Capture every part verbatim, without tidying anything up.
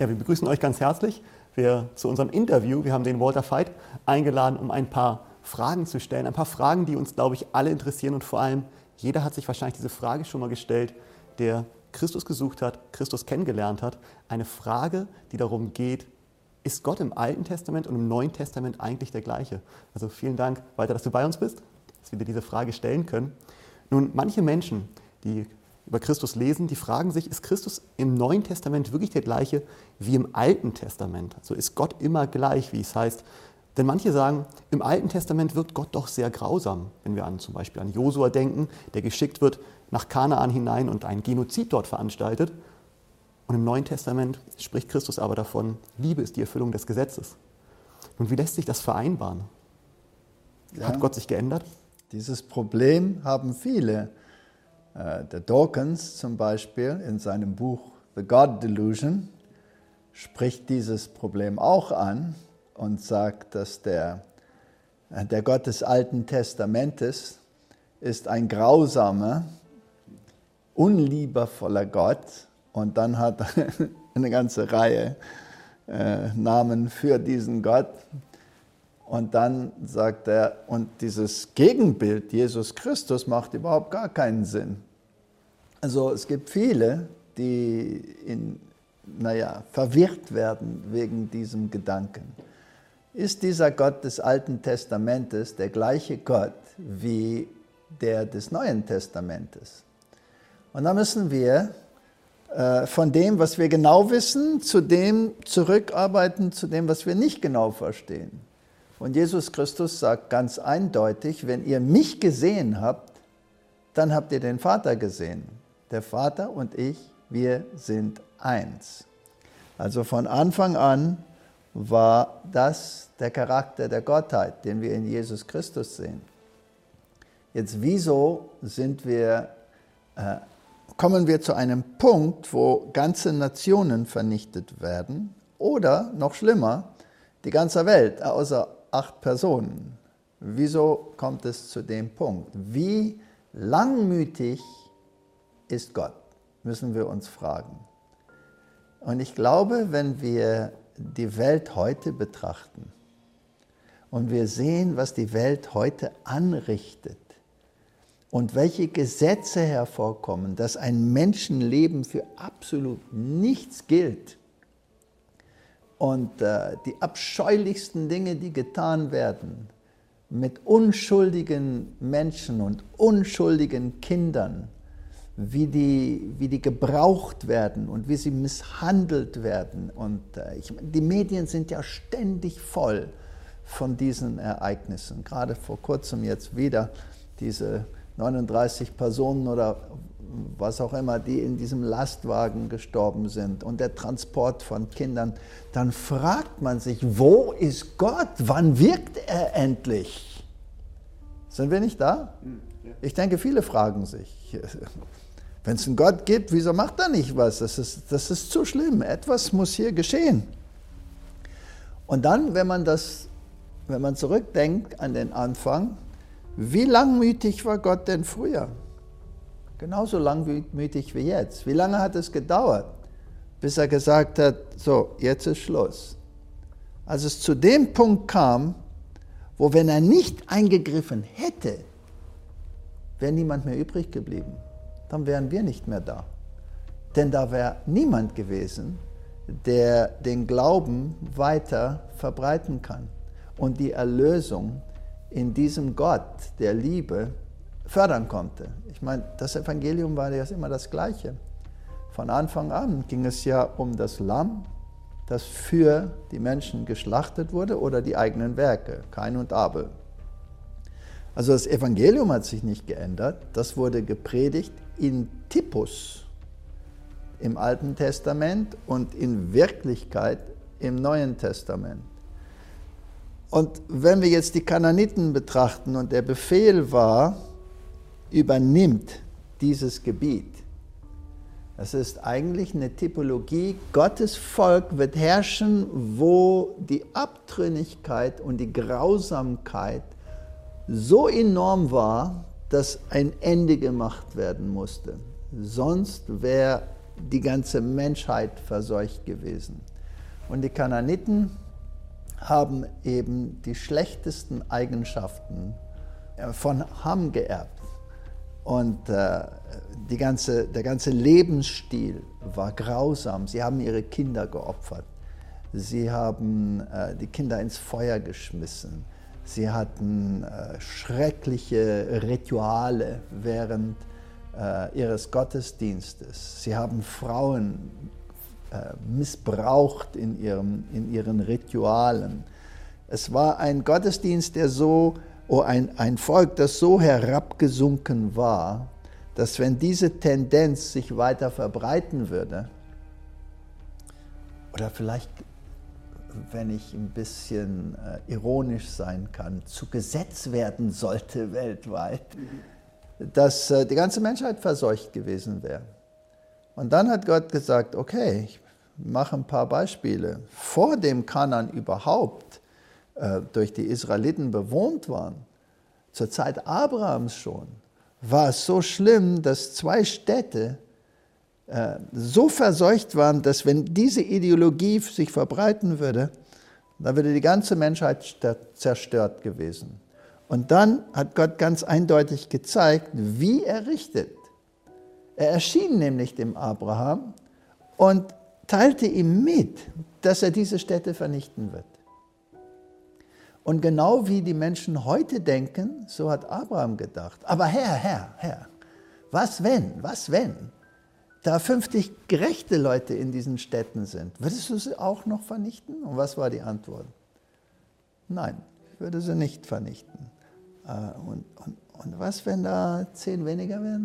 Ja, wir begrüßen euch ganz herzlich wir, zu unserem Interview. Wir haben den Walter Veit eingeladen, um ein paar Fragen zu stellen. Ein paar Fragen, die uns, glaube ich, alle interessieren. Und vor allem, jeder hat sich wahrscheinlich diese Frage schon mal gestellt, der Christus gesucht hat, Christus kennengelernt hat. Eine Frage, die darum geht, ist Gott im Alten Testament und im Neuen Testament eigentlich der gleiche? Also vielen Dank, Walter, dass du bei uns bist, dass wir dir diese Frage stellen können. Nun, manche Menschen, die über Christus lesen, die fragen sich, ist Christus im Neuen Testament wirklich der gleiche wie im Alten Testament? Also ist Gott immer gleich, wie es heißt? Denn manche sagen, im Alten Testament wirkt Gott doch sehr grausam, wenn wir an zum Beispiel an Josua denken, der geschickt wird nach Kanaan hinein und einen Genozid dort veranstaltet. Und im Neuen Testament spricht Christus aber davon, Liebe ist die Erfüllung des Gesetzes. Und wie lässt sich das vereinbaren? Ja. Hat Gott sich geändert? Dieses Problem haben viele. Der Dawkins zum Beispiel in seinem Buch The God Delusion spricht dieses Problem auch an und sagt, dass der, der Gott des Alten Testamentes ist ein grausamer, unliebevoller Gott. Und dann hat er eine ganze Reihe äh, Namen für diesen Gott. Und dann sagt er, und dieses Gegenbild, Jesus Christus, macht überhaupt gar keinen Sinn. Also es gibt viele, die in, naja, verwirrt werden wegen diesem Gedanken. Ist dieser Gott des Alten Testamentes der gleiche Gott wie der des Neuen Testamentes? Und da müssen wir äh, von dem, was wir genau wissen, zu dem zurückarbeiten, zu dem, was wir nicht genau verstehen. Und Jesus Christus sagt ganz eindeutig, wenn ihr mich gesehen habt, dann habt ihr den Vater gesehen. Der Vater und ich, wir sind eins. Also von Anfang an war das der Charakter der Gottheit, den wir in Jesus Christus sehen. Jetzt wieso sind wir, äh, kommen wir zu einem Punkt, wo ganze Nationen vernichtet werden oder, noch schlimmer, die ganze Welt, außer acht Personen. Wieso kommt es zu dem Punkt? Wie langmütig ist Gott, müssen wir uns fragen. Und ich glaube, wenn wir die Welt heute betrachten und wir sehen, was die Welt heute anrichtet und welche Gesetze hervorkommen, dass ein Menschenleben für absolut nichts gilt, und äh, die abscheulichsten Dinge, die getan werden, mit unschuldigen Menschen und unschuldigen Kindern, wie die, wie die gebraucht werden und wie sie misshandelt werden. Und äh, ich, die Medien sind ja ständig voll von diesen Ereignissen. Gerade vor kurzem jetzt wieder diese neununddreißig Personen oder was auch immer, die in diesem Lastwagen gestorben sind und der Transport von Kindern, dann fragt man sich, wo ist Gott? Wann wirkt er endlich? Sind wir nicht da? Ich denke, viele fragen sich, wenn es einen Gott gibt, wieso macht er nicht was? Das ist, das ist zu schlimm, etwas muss hier geschehen. Und dann, wenn man, das, wenn man zurückdenkt an den Anfang, wie langmütig war Gott denn früher? Genauso langmütig wie jetzt. Wie lange hat es gedauert, bis er gesagt hat, so, jetzt ist Schluss. Als es zu dem Punkt kam, wo, wenn er nicht eingegriffen hätte, wäre niemand mehr übrig geblieben. Dann wären wir nicht mehr da. Denn da wäre niemand gewesen, der den Glauben weiter verbreiten kann und die Erlösung in diesem Gott der Liebe fördern konnte. Ich meine, das Evangelium war ja immer das Gleiche. Von Anfang an ging es ja um das Lamm, das für die Menschen geschlachtet wurde, oder die eigenen Werke, Kain und Abel. Also das Evangelium hat sich nicht geändert, das wurde gepredigt in Typus im Alten Testament und in Wirklichkeit im Neuen Testament. Und wenn wir jetzt die Kanaaniten betrachten und der Befehl war, übernimmt dieses Gebiet. Das ist eigentlich eine Typologie. Gottes Volk wird herrschen, wo die Abtrünnigkeit und die Grausamkeit so enorm war, dass ein Ende gemacht werden musste. Sonst wäre die ganze Menschheit verseucht gewesen. Und die Kanaaniten haben eben die schlechtesten Eigenschaften von Ham geerbt. Und äh, die ganze, der ganze Lebensstil war grausam. Sie haben ihre Kinder geopfert. Sie haben äh, die Kinder ins Feuer geschmissen. Sie hatten äh, schreckliche Rituale während äh, ihres Gottesdienstes. Sie haben Frauen äh, missbraucht in, ihrem, in ihren Ritualen. Es war ein Gottesdienst, der so Oh, ein, ein Volk, das so herabgesunken war, dass wenn diese Tendenz sich weiter verbreiten würde, oder vielleicht, wenn ich ein bisschen äh, ironisch sein kann, zu Gesetz werden sollte weltweit, mhm. dass äh, die ganze Menschheit verseucht gewesen wäre. Und dann hat Gott gesagt, okay, ich mache ein paar Beispiele. Vor dem Kanaan überhaupt durch die Israeliten bewohnt waren, zur Zeit Abrahams schon, war es so schlimm, dass zwei Städte äh, so verseucht waren, dass wenn diese Ideologie sich verbreiten würde, dann würde die ganze Menschheit zerstört gewesen. Und dann hat Gott ganz eindeutig gezeigt, wie er richtet. Er erschien nämlich dem Abraham und teilte ihm mit, dass er diese Städte vernichten wird. Und genau wie die Menschen heute denken, so hat Abraham gedacht. Aber Herr, Herr, Herr, was wenn, was wenn da fünfzig gerechte Leute in diesen Städten sind? Würdest du sie auch noch vernichten? Und was war die Antwort? Nein, ich würde sie nicht vernichten. Und, und, und was, wenn da zehn weniger wären?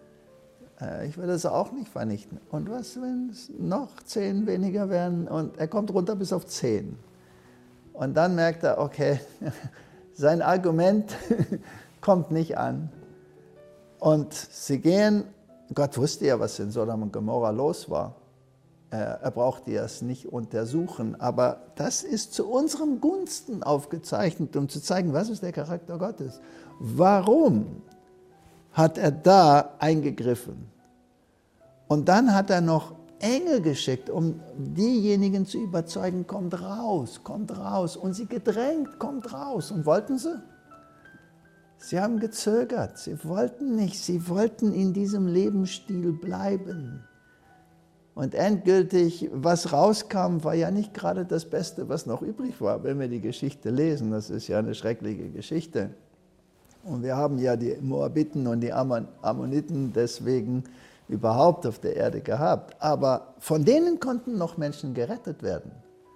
Ich würde sie auch nicht vernichten. Und was, wenn es noch zehn weniger wären? Und er kommt runter bis auf zehn. Und dann merkt er, okay, sein Argument kommt nicht an. Und sie gehen, Gott wusste ja, was in Sodom und Gomorra los war. Er brauchte es nicht untersuchen, aber das ist zu unserem Gunsten aufgezeichnet, um zu zeigen, was ist der Charakter Gottes. Warum hat er da eingegriffen? Und dann hat er noch Engel geschickt, um diejenigen zu überzeugen, kommt raus, kommt raus. Und sie gedrängt, kommt raus. Und wollten sie? Sie haben gezögert, sie wollten nicht, sie wollten in diesem Lebensstil bleiben. Und endgültig, was rauskam, war ja nicht gerade das Beste, was noch übrig war, wenn wir die Geschichte lesen. Das ist ja eine schreckliche Geschichte. Und wir haben ja die Moabiten und die Ammoniten deswegen überhaupt auf der Erde gehabt. Aber von denen konnten noch Menschen gerettet werden.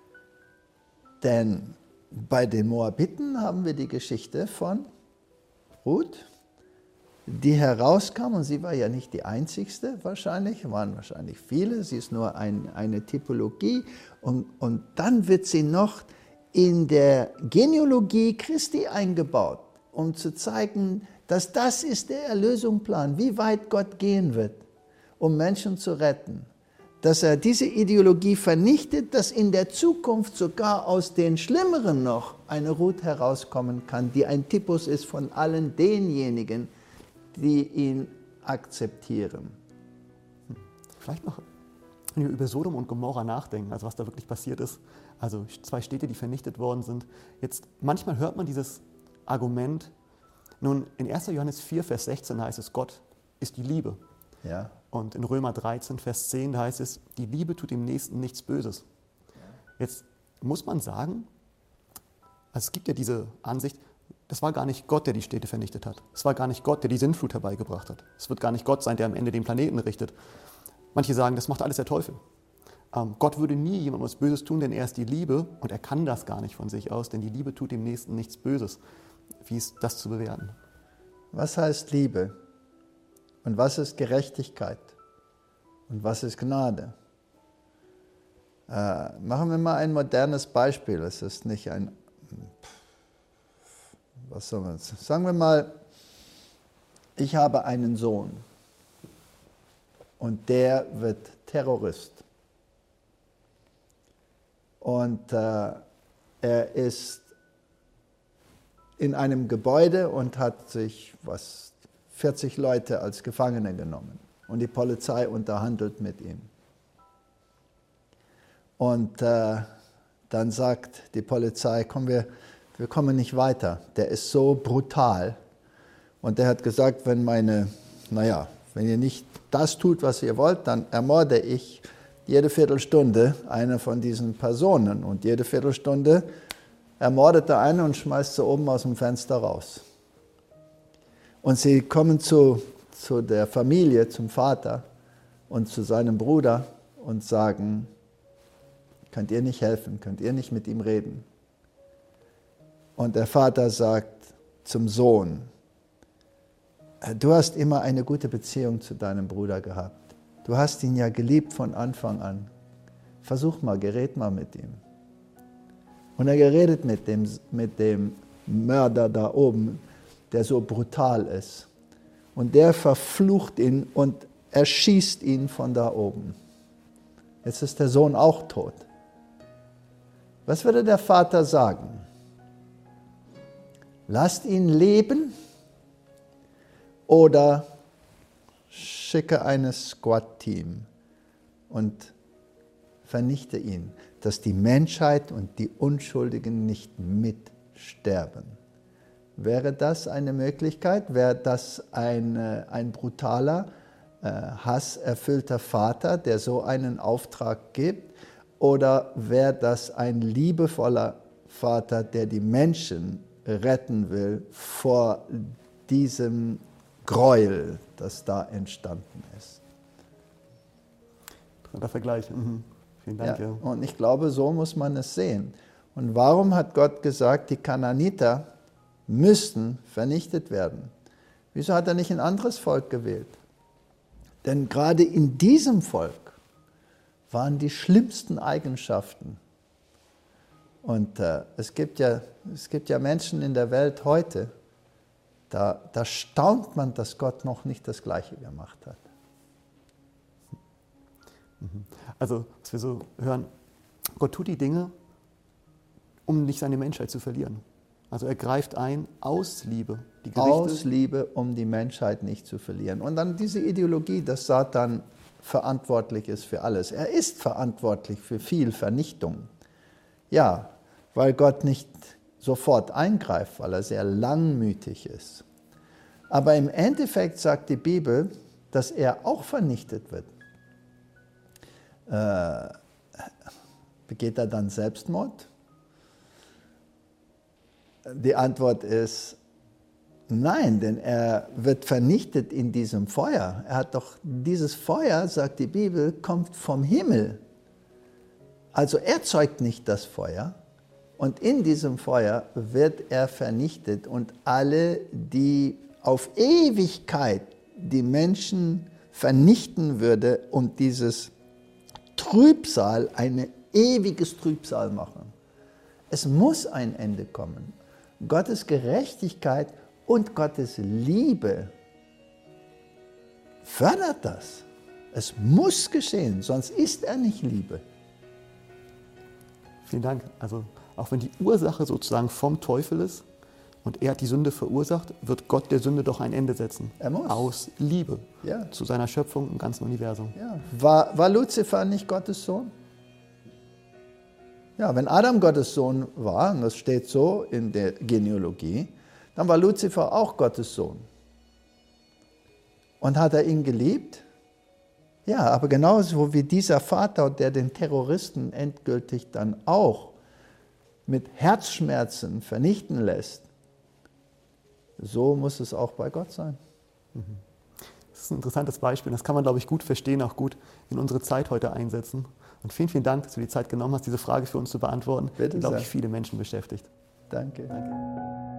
Denn bei den Moabiten haben wir die Geschichte von Ruth, die herauskam, und sie war ja nicht die einzigste wahrscheinlich, waren wahrscheinlich viele, sie ist nur ein, eine Typologie. Und, und dann wird sie noch in der Genealogie Christi eingebaut, um zu zeigen, dass das ist der Erlösungsplan, wie weit Gott gehen wird, um Menschen zu retten. Dass er diese Ideologie vernichtet, dass in der Zukunft sogar aus den Schlimmeren noch eine Ruth herauskommen kann, die ein Typus ist von allen denjenigen, die ihn akzeptieren. Vielleicht noch, wenn wir über Sodom und Gomorra nachdenken, also was da wirklich passiert ist, also zwei Städte, die vernichtet worden sind. Jetzt, manchmal hört man dieses Argument, nun in erster Johannes vier, Vers sechzehn heißt es, Gott ist die Liebe. Ja. Und in Römer dreizehn, Vers zehn, da heißt es, die Liebe tut dem Nächsten nichts Böses. Jetzt muss man sagen, also es gibt ja diese Ansicht, das war gar nicht Gott, der die Städte vernichtet hat. Es war gar nicht Gott, der die Sintflut herbeigebracht hat. Es wird gar nicht Gott sein, der am Ende den Planeten richtet. Manche sagen, das macht alles der Teufel. Ähm, Gott würde nie jemandem was Böses tun, denn er ist die Liebe und er kann das gar nicht von sich aus, denn die Liebe tut dem Nächsten nichts Böses. Wie ist das zu bewerten? Was heißt Liebe? Und was ist Gerechtigkeit? Und was ist Gnade? Äh, machen wir mal ein modernes Beispiel. Es ist nicht ein... Was soll man sagen? Sagen wir mal, ich habe einen Sohn und der wird Terrorist. Und äh, er ist in einem Gebäude und hat sich was, vierzig Leute als Gefangene genommen. Und die Polizei unterhandelt mit ihm. Und äh, dann sagt die Polizei, komm, wir, wir kommen nicht weiter. Der ist so brutal. Und der hat gesagt, wenn meine, naja, wenn ihr nicht das tut, was ihr wollt, dann ermorde ich jede Viertelstunde eine von diesen Personen. Und jede Viertelstunde ermordet er eine und schmeißt sie oben aus dem Fenster raus. Und sie kommen zu, zu der Familie, zum Vater und zu seinem Bruder und sagen, könnt ihr nicht helfen, könnt ihr nicht mit ihm reden? Und der Vater sagt zum Sohn, du hast immer eine gute Beziehung zu deinem Bruder gehabt. Du hast ihn ja geliebt von Anfang an. Versuch mal, gered mal mit ihm. Und er geredet mit dem, mit dem Mörder da oben, der so brutal ist. Und der verflucht ihn und erschießt ihn von da oben. Jetzt ist der Sohn auch tot. Was würde der Vater sagen? Lasst ihn leben oder schicke ein Squad-Team und vernichte ihn, dass die Menschheit und die Unschuldigen nicht mitsterben. Wäre das eine Möglichkeit? Wäre das ein, ein brutaler, äh, hasserfüllter Vater, der so einen Auftrag gibt? Oder wäre das ein liebevoller Vater, der die Menschen retten will vor diesem Gräuel, das da entstanden ist? Interessanter Vergleich. Mhm. Vielen Dank. Ja, Ja. und ich glaube, so muss man es sehen. Und warum hat Gott gesagt, die Kanaaniter müssten vernichtet werden? Wieso hat er nicht ein anderes Volk gewählt? Denn gerade in diesem Volk waren die schlimmsten Eigenschaften. Und äh, es, gibt ja, es gibt ja Menschen in der Welt heute, da, da staunt man, dass Gott noch nicht das Gleiche gemacht hat. Also, was wir so hören, Gott tut die Dinge, um nicht seine Menschheit zu verlieren. Also er greift ein aus Liebe. Die Gerichte, Aus Liebe, um die Menschheit nicht zu verlieren. Und dann diese Ideologie, dass Satan verantwortlich ist für alles. Er ist verantwortlich für viel Vernichtung. Ja, weil Gott nicht sofort eingreift, weil er sehr langmütig ist. Aber im Endeffekt sagt die Bibel, dass er auch vernichtet wird. Äh, begeht er dann Selbstmord? Die Antwort ist nein, denn er wird vernichtet in diesem Feuer. Er hat doch dieses Feuer, sagt die Bibel, kommt vom Himmel. Also er zeugt nicht das Feuer und in diesem Feuer wird er vernichtet und alle, die auf Ewigkeit die Menschen vernichten würde und dieses Trübsal, ein ewiges Trübsal machen. Es muss ein Ende kommen. Gottes Gerechtigkeit und Gottes Liebe fördert das. Es muss geschehen, sonst ist er nicht Liebe. Vielen Dank. Also auch wenn die Ursache sozusagen vom Teufel ist und er hat die Sünde verursacht, wird Gott der Sünde doch ein Ende setzen. Er muss. Aus Liebe Ja. zu seiner Schöpfung im ganzen Universum. Ja. War, war Luzifer nicht Gottes Sohn? Ja, wenn Adam Gottes Sohn war, und das steht so in der Genealogie, dann war Luzifer auch Gottes Sohn. Und hat er ihn geliebt? Ja, aber genauso wie dieser Vater, der den Terroristen endgültig dann auch mit Herzschmerzen vernichten lässt, so muss es auch bei Gott sein. Das ist ein interessantes Beispiel. Das kann man, glaube ich, gut verstehen, auch gut in unsere Zeit heute einsetzen. Und vielen, vielen Dank, dass du die Zeit genommen hast, diese Frage für uns zu beantworten, Bitte die, glaube sehr. ich, viele Menschen beschäftigt. Danke. Danke.